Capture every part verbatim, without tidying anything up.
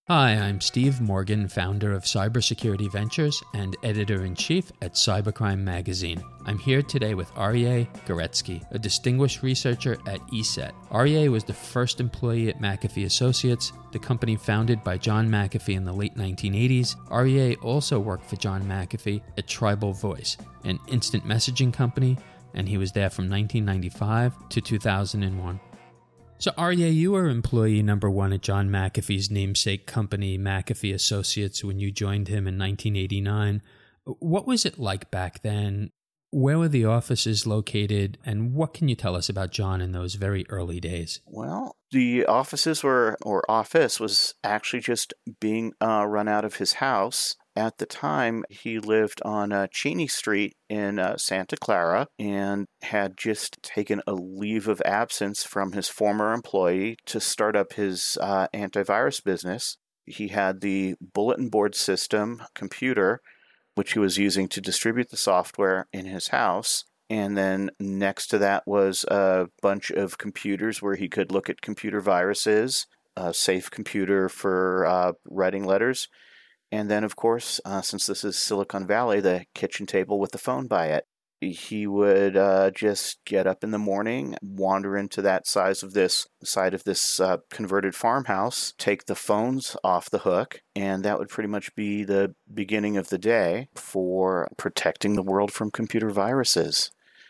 Hi, I'm Steve Morgan, founder of Cybersecurity Ventures and editor-in-chief at Cybercrime Magazine. I'm here today with Aryeh Goretsky, a distinguished researcher at E S E T. Aryeh was the first employee at McAfee Associates, the company founded by John McAfee in the late nineteen eighties. Aryeh also worked for John McAfee at Tribal Voice, an instant messaging company, and he was there from nineteen ninety-five to two thousand one. So, Aryeh, you were employee number one at John McAfee's namesake company, McAfee Associates, when you joined him in nineteen eighty-nine. What was it like back then? Where were the offices located? And what can you tell us about John in those very early days? Well, the offices were, or office was actually just being uh, run out of his house. At the time, he lived on uh, Cheney Street in uh, Santa Clara and had just taken a leave of absence from his former employee to start up his uh, antivirus business. He had the bulletin board system computer, which he was using to distribute the software in his house. And then next to that was a bunch of computers where he could look at computer viruses, a safe computer for uh, writing letters. And then, of course, uh, since this is Silicon Valley, the kitchen table with the phone by it. He would uh, just get up in the morning, wander into that size of this side of this uh, converted farmhouse, take the phones off the hook, and that would pretty much be the beginning of the day for protecting the world from computer viruses.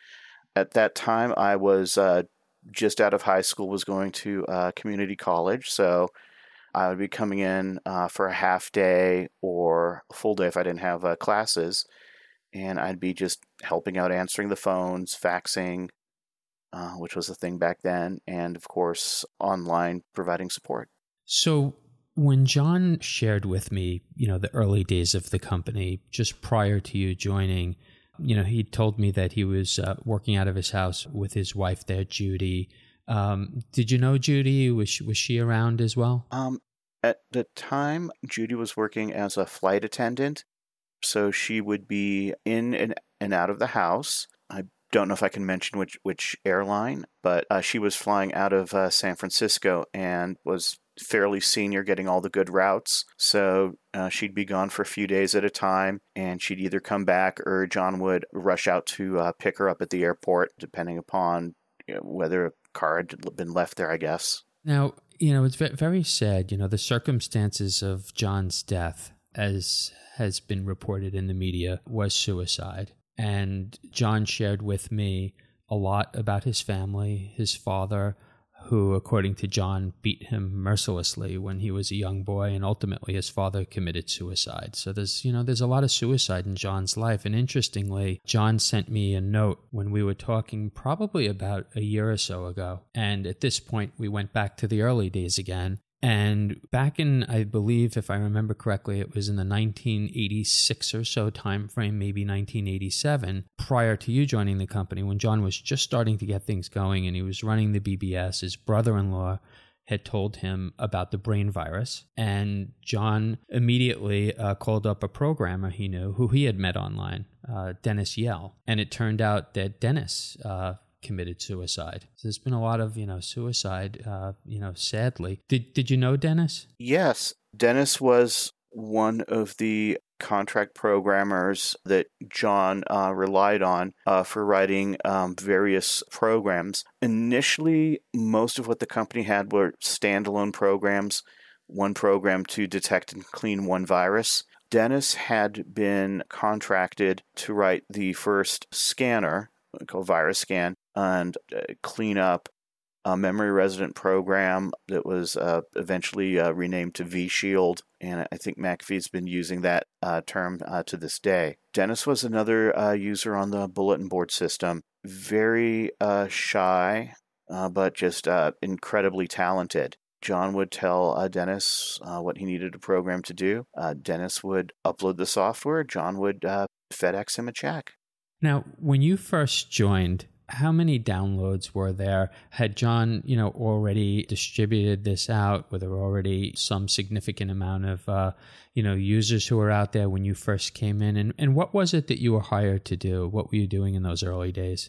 At that time, I was uh, just out of high school, was going to uh, community college, so I would be coming in uh, for a half day or a full day if I didn't have uh, classes, and I'd be just helping out answering the phones, faxing, uh, which was a thing back then, and of course, online providing support. So when John shared with me, you know, the early days of the company, just prior to you joining, you know, he told me that he was uh, working out of his house with his wife there, Judy. Um, did you know Judy? Was she, was she around as well? Um, at the time, Judy was working as a flight attendant, so she would be in and, and out of the house. I don't know if I can mention which, which airline, but uh, she was flying out of uh, San Francisco and was fairly senior, getting all the good routes. So uh, she'd be gone for a few days at a time, and she'd either come back or John would rush out to uh, pick her up at the airport, depending upon you know, whether a car had been left there, I guess. Now, you know, it's very sad, you know, the circumstances of John's death, as has been reported in the media, was suicide. And John shared with me a lot about his family, his father, who, according to John, beat him mercilessly when he was a young boy, and ultimately his father committed suicide. So there's, you know, there's a lot of suicide in John's life. And interestingly, John sent me a note when we were talking probably about a year or so ago. And at this point, we went back to the early days again. And back in, I believe, if I remember correctly, it was in the nineteen eighty-six or so time frame, maybe nineteen eighty-seven, prior to you joining the company, when John was just starting to get things going and he was running the B B S. His brother-in-law had told him about the brain virus, and John immediately uh, called up a programmer he knew who he had met online, uh, Dennis Yell. And it turned out that Dennis uh, committed suicide. So there's been a lot of, you know, suicide, uh, you know, sadly. Did did you know Dennis? Yes. Dennis was one of the contract programmers that John uh, relied on uh, for writing um, various programs. Initially, most of what the company had were standalone programs, one program to detect and clean one virus. Dennis had been contracted to write the first scanner, called VirusScan, and uh, clean up a memory resident program that was uh, eventually uh, renamed to vShield, and I think McAfee's been using that uh, term uh, to this day. Dennis was another uh, user on the bulletin board system, very uh, shy, uh, but just uh, incredibly talented. John would tell uh, Dennis uh, what he needed a program to do. Uh, Dennis would upload the software. John would uh, FedEx him a check. Now, when you first joined, how many downloads were there? Had John, you know, already distributed this out? Were there already some significant amount of, uh, you know, users who were out there when you first came in? And, and what was it that you were hired to do? What were you doing in those early days?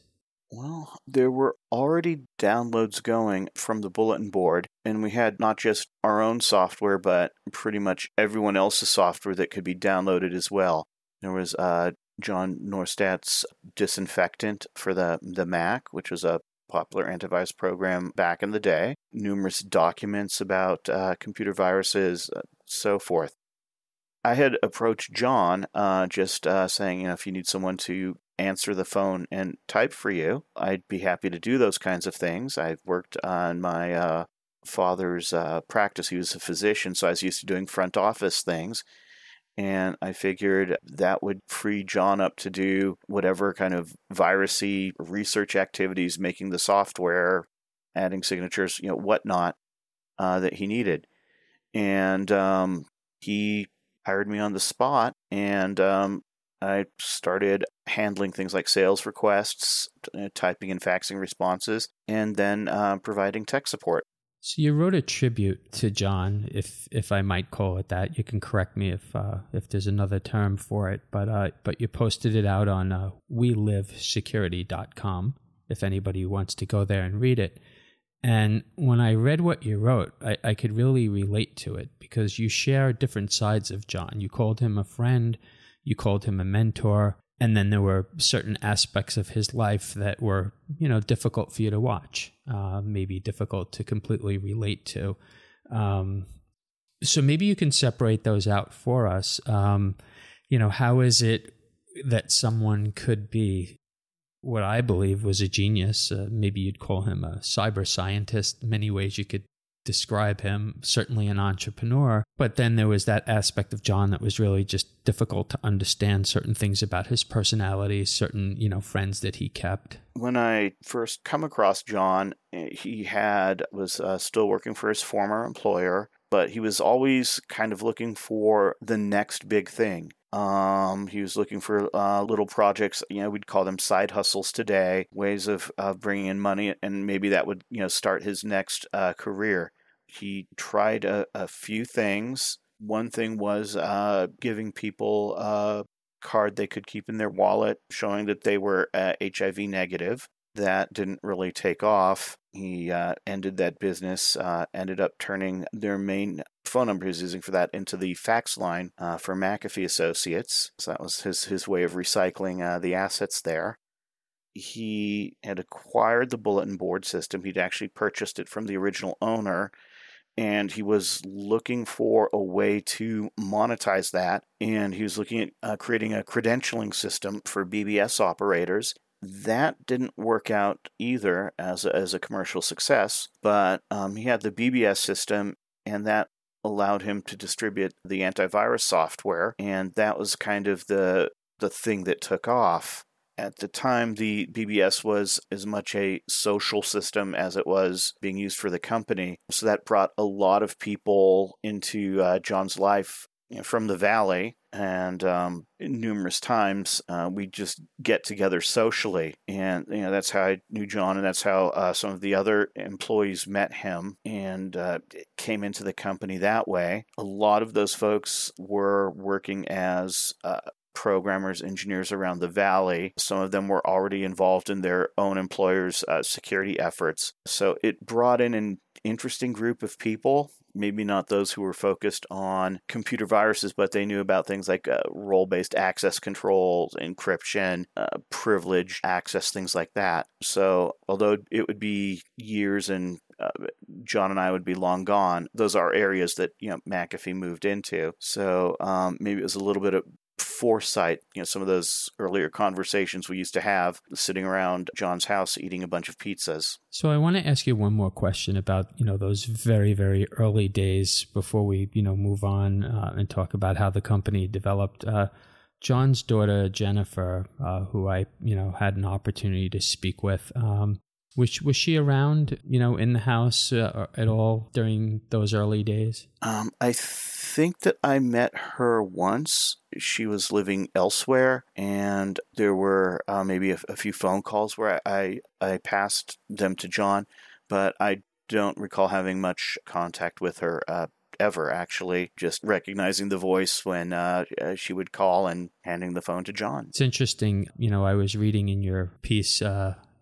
Well, there were already downloads going from the bulletin board, and we had not just our own software, but pretty much everyone else's software that could be downloaded as well. There was uh, John Norstadt's Disinfectant for the, the Mac, which was a popular antivirus program back in the day, numerous documents about uh, computer viruses, uh, so forth. I had approached John uh, just uh, saying, you know, if you need someone to answer the phone and type for you, I'd be happy to do those kinds of things. I've worked on my uh, father's uh, practice. He was a physician, so I was used to doing front office things. And I figured that would free John up to do whatever kind of virusy research activities, making the software, adding signatures, you know, whatnot, uh, that he needed. And um, he hired me on the spot, and um, I started handling things like sales requests, uh, typing and faxing responses, and then uh, providing tech support. So you wrote a tribute to John, if if I might call it that. You can correct me if uh, if there's another term for it, but uh, but you posted it out on uh, we live security dot com. If anybody wants to go there and read it. And when I read what you wrote, I, I could really relate to it because you share different sides of John. You called him a friend, you called him a mentor, and then there were certain aspects of his life that were, you know, difficult for you to watch, uh, maybe difficult to completely relate to. Um, so maybe you can separate those out for us. Um, you know, how is it that someone could be what I believe was a genius? Uh, maybe you'd call him a cyber scientist. Many ways you could describe him, certainly an entrepreneur. But then there was that aspect of John that was really just difficult to understand certain things about his personality, certain, you know, friends that he kept. When I first come across John, he had was uh, still working for his former employer, but he was always kind of looking for the next big thing. Um, he was looking for uh, little projects, you know, we'd call them side hustles today, ways of uh, bringing in money, and maybe that would, you know, start his next uh, career. He tried a, a few things. One thing was uh, giving people a card they could keep in their wallet, showing that they were uh, H I V negative. That didn't really take off. He uh, ended that business, uh, ended up turning their main phone number he was using for that into the fax line uh, for McAfee Associates. So that was his, his way of recycling uh, the assets there. He had acquired the bulletin board system. He'd actually purchased it from the original owner, and he was looking for a way to monetize that. And he was looking at uh, creating a credentialing system for B B S operators. That didn't work out either as a, as a commercial success, but um, he had the B B S system, and that allowed him to distribute the antivirus software, and that was kind of the the thing that took off. At the time, the B B S was as much a social system as it was being used for the company, so that brought a lot of people into uh, John's life, you know, from the Valley. And um, numerous times uh, we just get together socially, and you know that's how I knew John, and that's how uh, some of the other employees met him and uh, came into the company that way. A lot of those folks were working as uh, programmers, engineers around the Valley. Some of them were already involved in their own employers' uh, security efforts. So it brought in an interesting group of people. Maybe not those who were focused on computer viruses, but they knew about things like uh, role-based access controls, encryption, uh, privileged access, things like that. So although it would be years and uh, John and I would be long gone, those are areas that, you know, McAfee moved into. So um, maybe it was a little bit of foresight, you know, some of those earlier conversations we used to have sitting around John's house eating a bunch of pizzas. So I want to ask you one more question about, you know, those very, very early days before we, you know, move on uh, and talk about how the company developed. Uh, John's daughter, Jennifer, uh, who I, you know, had an opportunity to speak with, um, was, was she around, you know, in the house uh, at all during those early days? Um, I think that I met her once. She was living elsewhere, and there were uh, maybe a, a few phone calls where I, I, I passed them to John, but I don't recall having much contact with her uh, ever, actually, just recognizing the voice when uh, she would call and handing the phone to John. It's interesting. You know, I was reading in your piece, uh,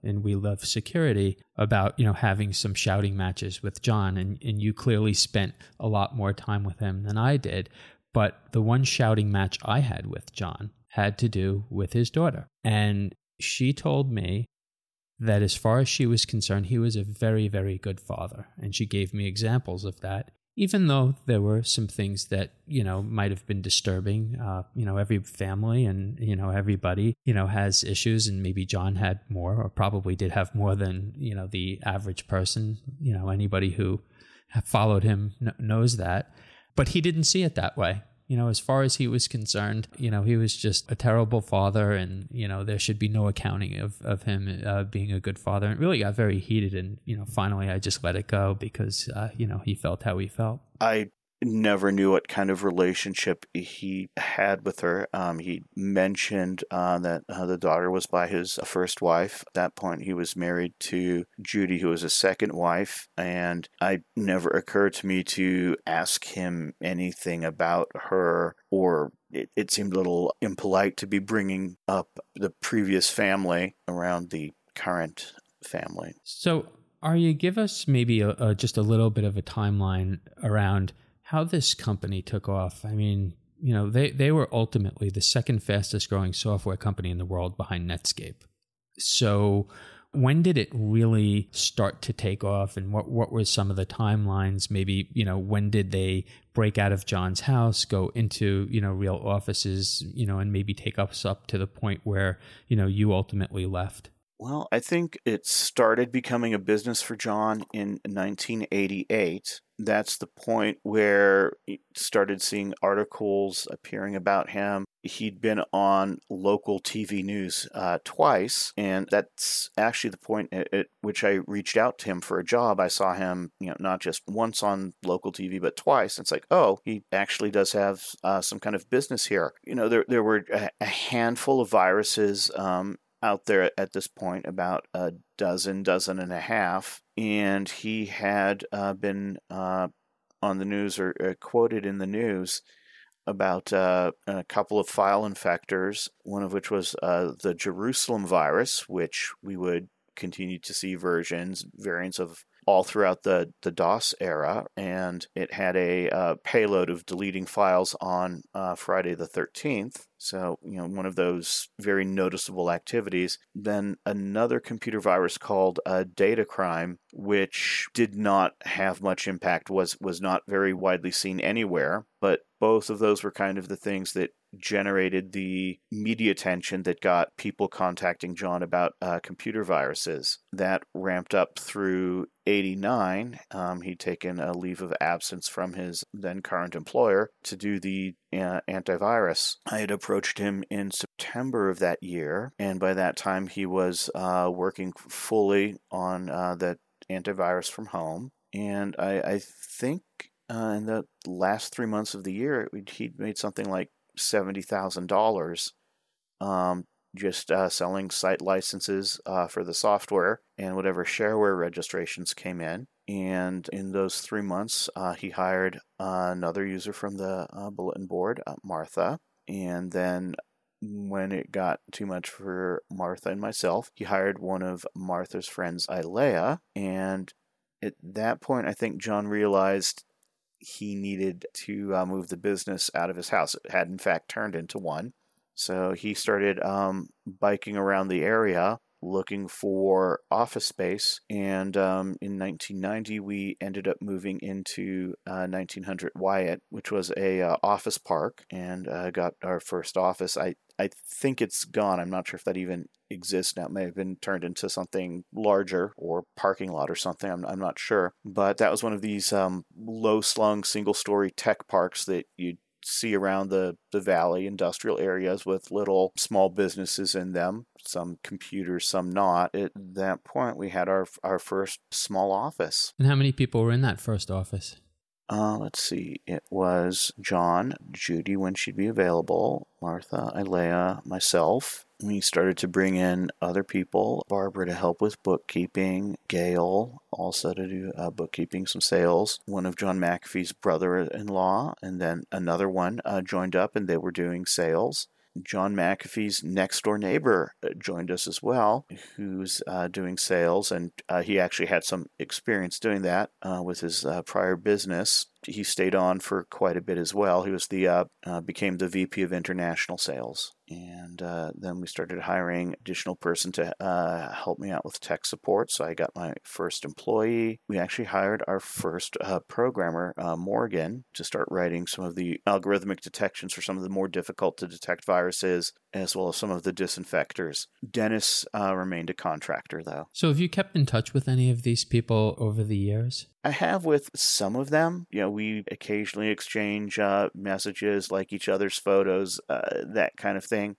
in We Love Security about, you know, having some shouting matches with John. And, and you clearly spent a lot more time with him than I did. But the one shouting match I had with John had to do with his daughter. And she told me that as far as she was concerned, he was a very, very good father. And she gave me examples of that, even though there were some things that, you know, might have been disturbing. Uh, you know, every family and, you know, everybody, you know, has issues, and maybe John had more, or probably did have more than, you know, the average person. You know, anybody who followed him knows that. But he didn't see it that way. You know, as far as he was concerned, you know, he was just a terrible father, and, you know, there should be no accounting of, of him uh, being a good father. And it really got very heated. And, you know, finally I just let it go because, uh, you know, he felt how he felt. I never knew what kind of relationship he had with her. Um, he mentioned uh, that uh, the daughter was by his first wife. At that point, he was married to Judy, who was his second wife, and it never occurred to me to ask him anything about her, or it, it seemed a little impolite to be bringing up the previous family around the current family. So, Arya, give us maybe a, a, just a little bit of a timeline around how this company took off. I mean, you know, they, they were ultimately the second fastest growing software company in the world behind Netscape. So when did it really start to take off, and what, what were some of the timelines? Maybe, you know, when did they break out of John's house, go into, you know, real offices, you know, and maybe take us up to the point where, you know, you ultimately left? Well, I think it started becoming a business for John in nineteen eighty-eight. That's the point where he started seeing articles appearing about him. He'd been on local T V news uh, twice, and that's actually the point at, at which I reached out to him for a job. I saw him, you know, not just once on local T V, but twice. It's like, oh, he actually does have uh, some kind of business here. You know, there there were a, a handful of viruses um, out there at this point, about a dozen, dozen and a half, and he had uh, been uh, on the news, or uh, quoted in the news, about uh, a couple of file infectors, one of which was uh, the Jerusalem virus, which we would continue to see versions, variants of all throughout the, the DOS era, and it had a uh, payload of deleting files on uh, Friday the thirteenth. So, you know, one of those very noticeable activities. Then another computer virus called uh, Data Crime, which did not have much impact, was was not very widely seen anywhere, but both of those were kind of the things that generated the media attention that got people contacting John about uh, computer viruses. That ramped up through eighty-nine. Um, he'd taken a leave of absence from his then current employer to do the uh, antivirus. I had approached him in September of that year, and by that time he was uh, working fully on uh, that antivirus from home. And I, I think uh, in the last three months of the year, he'd made something like seventy thousand dollars um, just uh, selling site licenses uh, for the software and whatever shareware registrations came in. And in those three months, uh, he hired uh, another user from the uh, bulletin board, uh, Martha. And then when it got too much for Martha and myself, he hired one of Martha's friends, Ilea. And at that point, I think John realized he needed to uh, move the business out of his house. It had, in fact, turned into one. So he started um, biking around the area looking for office space. And um, in nineteen ninety, we ended up moving into uh, nineteen hundred Wyatt, which was a uh, office park, and uh, got our first office. I, I think it's gone. I'm not sure if that even exists now. It may have been turned into something larger, or parking lot or something. I'm, I'm not sure. But that was one of these um, low-slung, single-story tech parks that you'd see around the, the valley industrial areas with little small businesses in them, some computers, some not. At that point, we had our our first small office. And how many people were in that first office? Uh, let's see. It was John, Judy when she'd be available, Martha, Ilea, myself. We started to bring in other people, Barbara to help with bookkeeping, Gail also to do uh, bookkeeping, some sales, one of John McAfee's brother-in-law, and then another one uh, joined up and they were doing sales. John McAfee's next door neighbor joined us as well, who's uh, doing sales, and uh, he actually had some experience doing that uh, with his uh, prior business. He stayed on for quite a bit as well. He was the uh, uh, became the V P of international sales, and uh, then we started hiring additional person to uh, help me out with tech support. So I got my first employee. We actually hired our first uh, programmer, uh, Morgan, to start writing some of the algorithmic detections for some of the more difficult to detect viruses, as well as some of the disinfectors. Dennis uh, remained a contractor, though. So have you kept in touch with any of these people over the years? I have with some of them. You know, we occasionally exchange uh, messages, like each other's photos, uh, that kind of thing.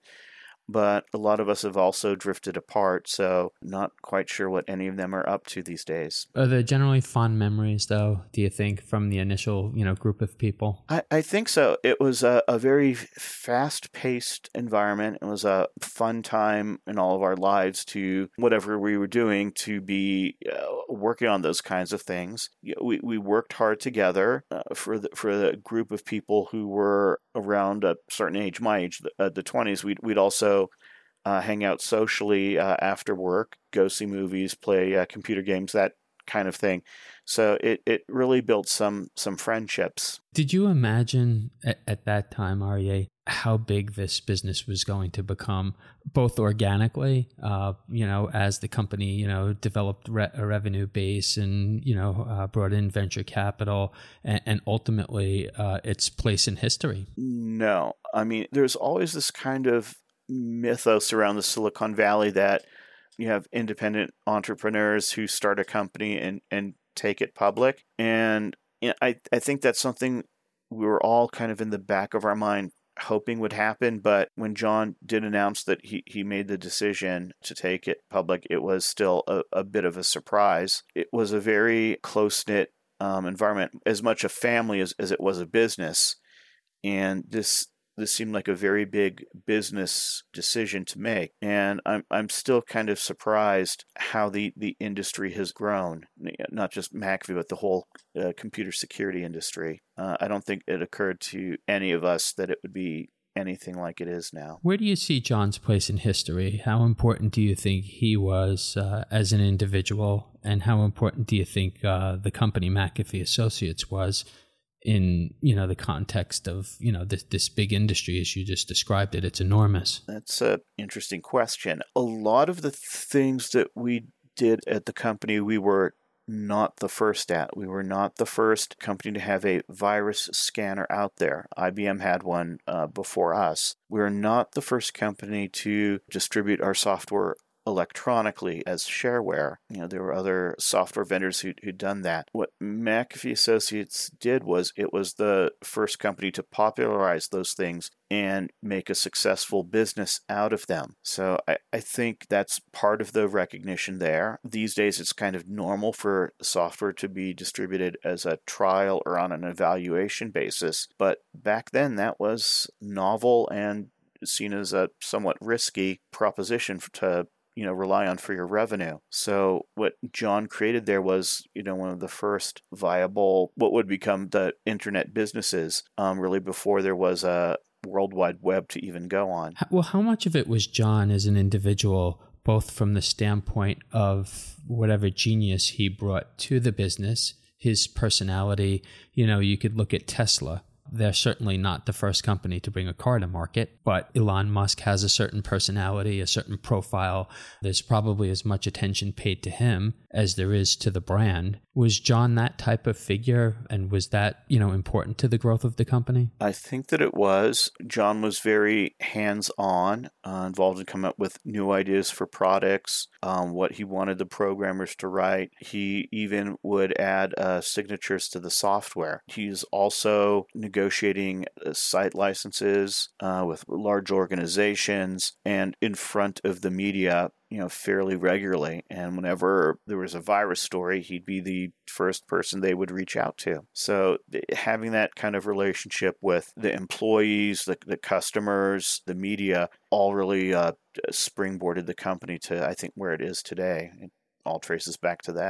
But a lot of us have also drifted apart, so not quite sure what any of them are up to these days. Are there generally fond memories, though, do you think, from the initial, you know, group of people? I, I think so. It was a, a very fast-paced environment. It was a fun time in all of our lives to, whatever we were doing, to be uh, working on those kinds of things. We, we worked hard together uh, for the, for the group of people who were around a certain age, my age, the, uh, the twenties. We'd, we'd also Uh, hang out socially uh, after work, go see movies, play uh, computer games, that kind of thing. So it, it really built some some friendships. Did you imagine at, at that time, Aryeh, how big this business was going to become, both organically, uh, you know, as the company, you know, developed re- a revenue base and, you know, uh, brought in venture capital and, and ultimately uh, its place in history? No. I mean, there's always this kind of mythos around the Silicon Valley that you have independent entrepreneurs who start a company and, and take it public. And you know, I, I think that's something we were all kind of in the back of our mind hoping would happen. But when John did announce that he, he made the decision to take it public, it was still a, a bit of a surprise. It was a very close-knit um, environment, as much a family as, as it was a business. And this This seemed like a very big business decision to make. And I'm I'm still kind of surprised how the, the industry has grown, not just McAfee, but the whole uh, computer security industry. Uh, I don't think it occurred to any of us that it would be anything like it is now. Where do you see John's place in history? How important do you think he was uh, as an individual? And how important do you think uh, the company McAfee Associates was in, you know, the context of, you know, this, this big industry, as you just described it? It's enormous. That's an interesting question. A lot of the things that we did at the company, we were not the first at. We were not the first company to have a virus scanner out there. I B M had one uh, before us. We were not the first company to distribute our software electronically as shareware. You know, there were other software vendors who, who'd done that. What McAfee Associates did was it was the first company to popularize those things and make a successful business out of them. So I, I think that's part of the recognition there. These days, it's kind of normal for software to be distributed as a trial or on an evaluation basis. But back then, that was novel and seen as a somewhat risky proposition to you know, rely on for your revenue. So what John created there was, you know, one of the first viable, what would become the internet businesses, um, really before there was a World Wide Web to even go on. Well, how much of it was John as an individual, both from the standpoint of whatever genius he brought to the business, his personality? You know, you could look at Tesla. They're certainly not the first company to bring a car to market, but Elon Musk has a certain personality, a certain profile. There's probably as much attention paid to him as there is to the brand. Was John that type of figure, and was that, you know, important to the growth of the company? I think that it was. John was very hands-on, uh, involved in coming up with new ideas for products, um, what he wanted the programmers to write. He even would add uh, signatures to the software. He's also negotiating uh, site licenses uh, with large organizations and in front of the media, you know, fairly regularly. And whenever there was a virus story, he'd be the first person they would reach out to. So having that kind of relationship with the employees, the, the customers, the media, all really uh, springboarded the company to, I think, where it is today. It all traces back to that.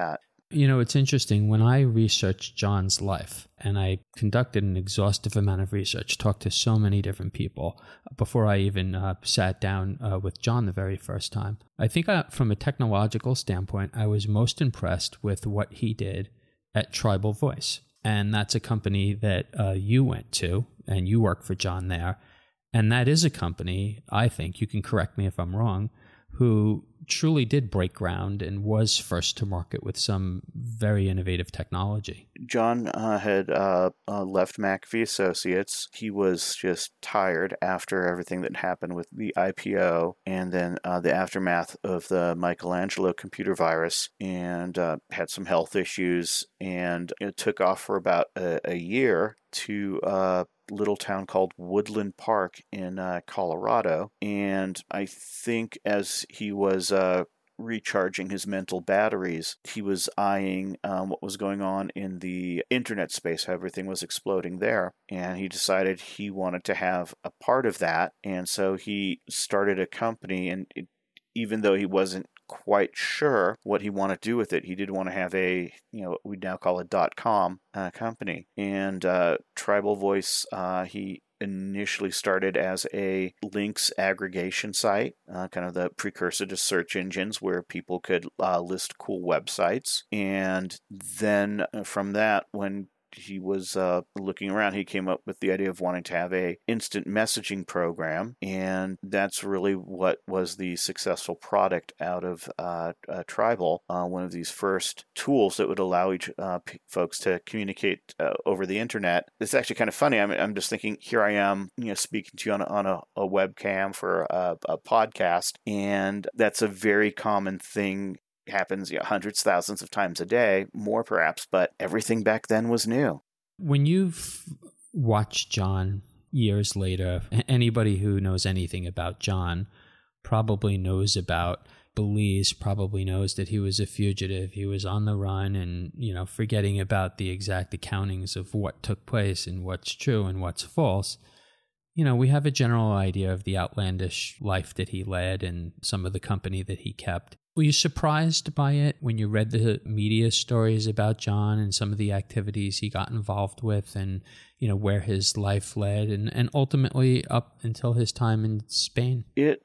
You know, it's interesting. When I researched John's life, and I conducted an exhaustive amount of research, talked to so many different people before I even uh, sat down uh, with John the very first time, I think uh, from a technological standpoint, I was most impressed with what he did at Tribal Voice. And that's a company that uh, you went to, and you work for John there. And that is a company, I think, you can correct me if I'm wrong, who truly did break ground and was first to market with some very innovative technology. John uh, had uh, uh, left McAfee Associates. He was just tired after everything that happened with the I P O and then uh, the aftermath of the Michelangelo computer virus, and uh, had some health issues, and it took off for about a, a year to a little town called Woodland Park in uh, Colorado. And I think as he was uh, recharging his mental batteries, he was eyeing um, what was going on in the internet space, how everything was exploding there. And he decided he wanted to have a part of that. And so he started a company, and it, even though he wasn't quite sure what he wanted to do with it, he did want to have a, you know, what we now call a dot-com uh, company. And uh, Tribal Voice, uh, he initially started as a links aggregation site, uh, kind of the precursor to search engines where people could uh, list cool websites. And then from that, when he was uh, looking around, he came up with the idea of wanting to have a instant messaging program, and that's really what was the successful product out of uh, uh, Tribal, uh, one of these first tools that would allow each uh, p- folks to communicate uh, over the internet. It's actually kind of funny. I'm, I'm just thinking, here I am, you know, speaking to you on a, on a, a webcam for a, a podcast, and that's a very common thing. Happens, you know, hundreds, thousands of times a day, more perhaps, but everything back then was new. When you've watched John years later, anybody who knows anything about John probably knows about Belize, probably knows that he was a fugitive. He was on the run, and, you know, forgetting about the exact accountings of what took place and what's true and what's false. You know, we have a general idea of the outlandish life that he led and some of the company that he kept. Were you surprised by it when you read the media stories about John and some of the activities he got involved with, and, you know, where his life led, and, and ultimately up until his time in Spain? It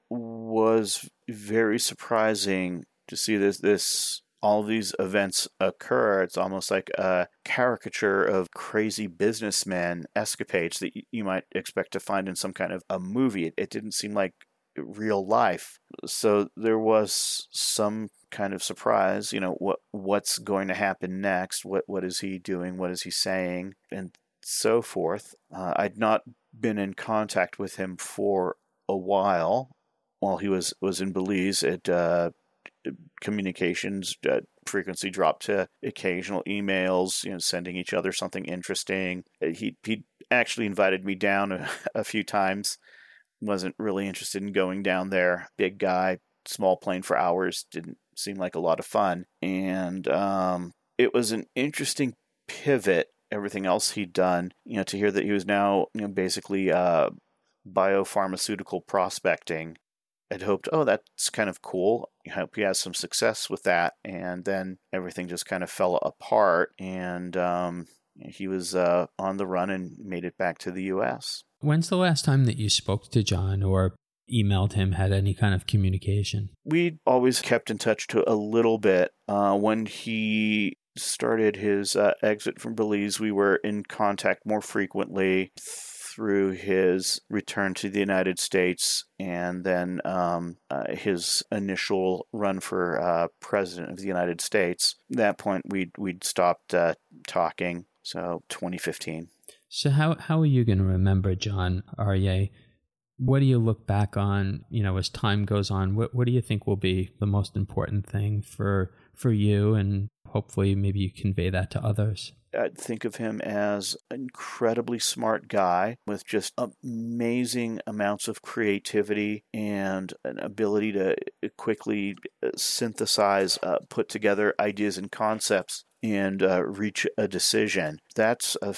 was very surprising to see this, this all these events occur. It's almost like a caricature of crazy businessman escapades that you might expect to find in some kind of a movie. It, it didn't seem like real life. So there was some kind of surprise, you know, what what's going to happen next? What what is he doing? What is he saying? And so forth. Uh, I'd not been in contact with him for a while while he was, was in Belize. It uh, communications uh, frequency dropped to occasional emails, you know, sending each other something interesting. He he actually invited me down a, a few times. Wasn't really interested in going down there. Big guy, small plane for hours, didn't seem like a lot of fun. And um, it was an interesting pivot, everything else he'd done, you know, to hear that he was now, you know, basically uh, biopharmaceutical prospecting. I'd hoped, oh, that's kind of cool. I hope he has some success with that. And then everything just kind of fell apart, and um, he was uh, on the run and made it back to the U S. When's the last time that you spoke to John or emailed him, had any kind of communication? We always kept in touch to a little bit. Uh, when he started his uh, exit from Belize, we were in contact more frequently through his return to the United States, and then um, uh, his initial run for uh, president of the United States. At that point, we'd, we'd stopped uh, talking, so twenty fifteen. So how how are you going to remember John Aryeh? What do you look back on, you know, as time goes on? What what do you think will be the most important thing for for you, and hopefully maybe you convey that to others? I'd think of him as an incredibly smart guy with just amazing amounts of creativity and an ability to quickly synthesize, uh, put together ideas and concepts and uh, reach a decision. That's a f-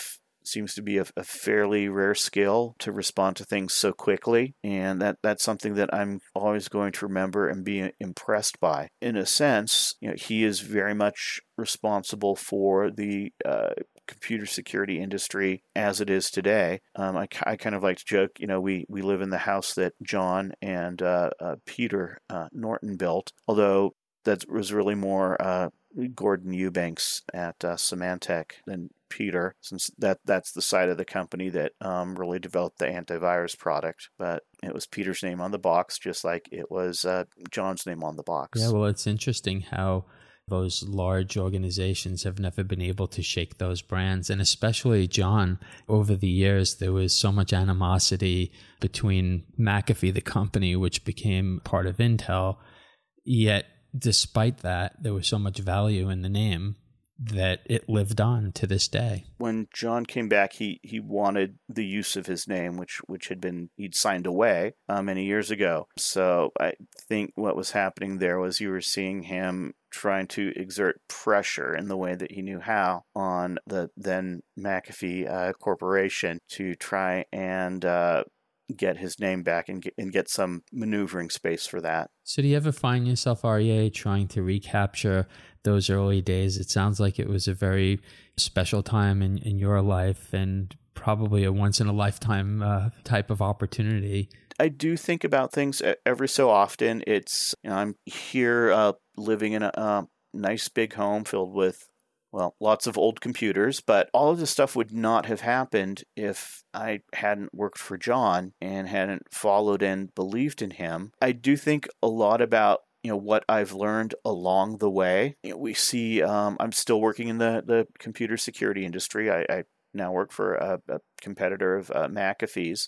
seems to be a, a fairly rare skill to respond to things so quickly, and that, that's something that I'm always going to remember and be impressed by. In a sense, you know, he is very much responsible for the uh, computer security industry as it is today. Um, I, I kind of like to joke, you know, we, we live in the house that John and uh, uh, Peter uh, Norton built, although that was really more uh, Gordon Eubanks at uh, Symantec than Peter, since that that's the side of the company that um, really developed the antivirus product. But it was Peter's name on the box, just like it was uh, John's name on the box. Yeah, well, it's interesting how those large organizations have never been able to shake those brands. And especially John, over the years, there was so much animosity between McAfee, the company, which became part of Intel. Yet, despite that, there was so much value in the name that it lived on to this day. When John came back, he, he wanted the use of his name, which which had been, he'd signed away uh, many years ago. So I think what was happening there was you were seeing him trying to exert pressure in the way that he knew how on the then McAfee uh, Corporation to try and uh, get his name back and get, and get some maneuvering space for that. So do you ever find yourself, R E A, trying to recapture those early days? It sounds like it was a very special time in, in your life and probably a once-in-a-lifetime uh, type of opportunity. I do think about things every so often. It's, you know, I'm here uh, living in a uh, nice big home filled with, well, lots of old computers, but all of this stuff would not have happened if I hadn't worked for John and hadn't followed and believed in him. I do think a lot about, you know, what I've learned along the way. You know, we see, um, I'm still working in the, the computer security industry. I, I now work for a, a competitor of uh, McAfee's.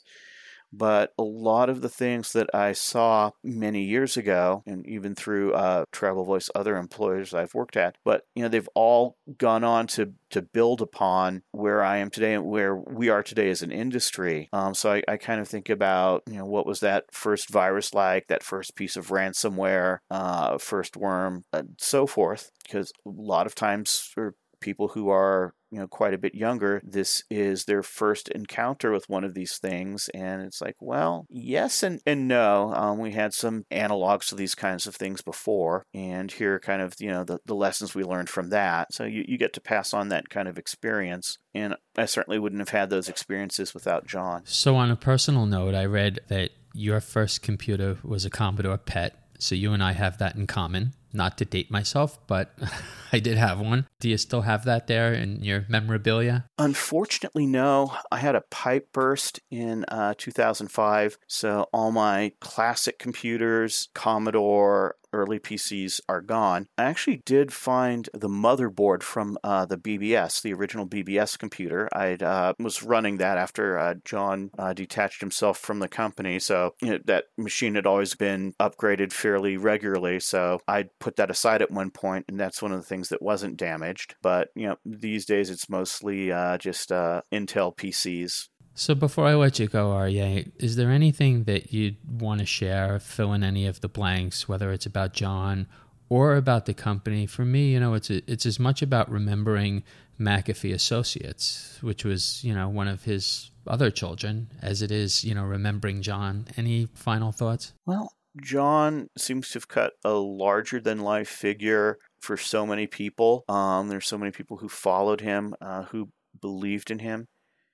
But a lot of the things that I saw many years ago, and even through uh, Travel Voice, other employers I've worked at, but you know they've all gone on to to build upon where I am today and where we are today as an industry. Um, so I, I kind of think about, you know, what was that first virus like, that first piece of ransomware, uh, first worm, and so forth. Because a lot of times for people who are, you know, quite a bit younger, this is their first encounter with one of these things. And it's like, well, yes and, and no. Um, we had some analogs to these kinds of things before. And here are kind of, you know, the, the lessons we learned from that. So you, you get to pass on that kind of experience. And I certainly wouldn't have had those experiences without John. So on a personal note, I read that your first computer was a Commodore P E T. So you and I have that in common. Not to date myself, but I did have one. Do you still have that there in your memorabilia? Unfortunately, no. I had a pipe burst in uh, two thousand five, so all my classic computers, Commodore, early P Cs are gone. I actually did find the motherboard from uh, the B B S, the original B B S computer. I uh, was running that after uh, John uh, detached himself from the company, so you know, that machine had always been upgraded fairly regularly, so I'd put that aside at one point, and that's one of the things that wasn't damaged. But you know, these days it's mostly uh, just uh, Intel P Cs. So before I let you go, R E A, is there anything that you'd want to share, fill in any of the blanks, whether it's about John or about the company? For me, you know, it's a, it's as much about remembering McAfee Associates, which was, you know, one of his other children, as it is, you know, remembering John. Any final thoughts? Well, John seems to have cut a larger-than-life figure for so many people. Um, there's so many people who followed him, uh, who believed in him.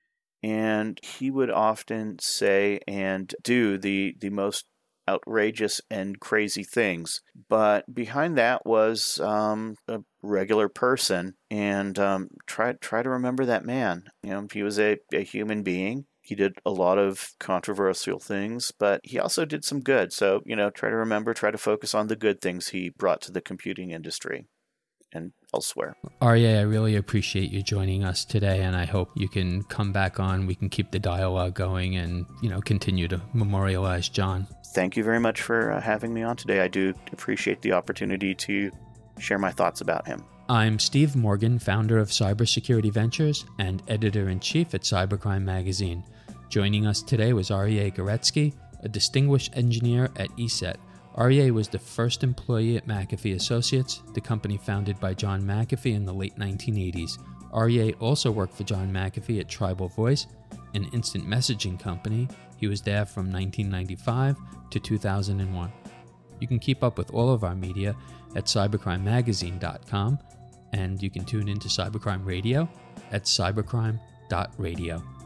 And he would often say and do the, the most outrageous and crazy things. But behind that was um, a regular person. And um, try, try to remember that man. You know, he was a, a human being. He did a lot of controversial things, but he also did some good. So, you know, try to remember, try to focus on the good things he brought to the computing industry and elsewhere. R E A, I really appreciate you joining us today, and I hope you can come back on. We can keep the dialogue going and, you know, continue to memorialize John. Thank you very much for uh, having me on today. I do appreciate the opportunity to share my thoughts about him. I'm Steve Morgan, founder of Cybersecurity Ventures and editor-in-chief at Cybercrime Magazine. Joining us today was R E A Goretzky, a distinguished engineer at E S E T. R E A was the first employee at McAfee Associates, the company founded by John McAfee in the late nineteen eighties. Aryeh also worked for John McAfee at Tribal Voice, an instant messaging company. He was there from nineteen ninety-five to two thousand one. You can keep up with all of our media at cybercrime magazine dot com, and you can tune into Cybercrime Radio at cybercrime dot radio.